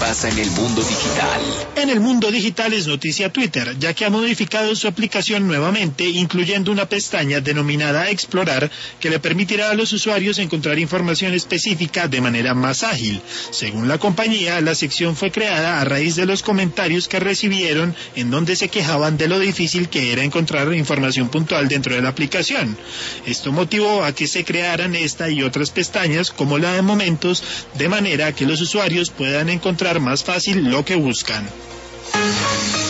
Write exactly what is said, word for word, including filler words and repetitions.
pasa en el mundo digital? En el mundo digital es noticia Twitter, ya que ha modificado su aplicación nuevamente, incluyendo una pestaña denominada Explorar, que le permitirá a los usuarios encontrar información específica de manera más ágil. Según la compañía, la sección fue creada a raíz de los comentarios que recibieron en donde se quejaban de lo difícil que era encontrar información puntual dentro de la aplicación. Esto motivó a que se crearan esta y otras pestañas, como la de Momentos, de manera que los usuarios puedan encontrar más fácil lo que buscan.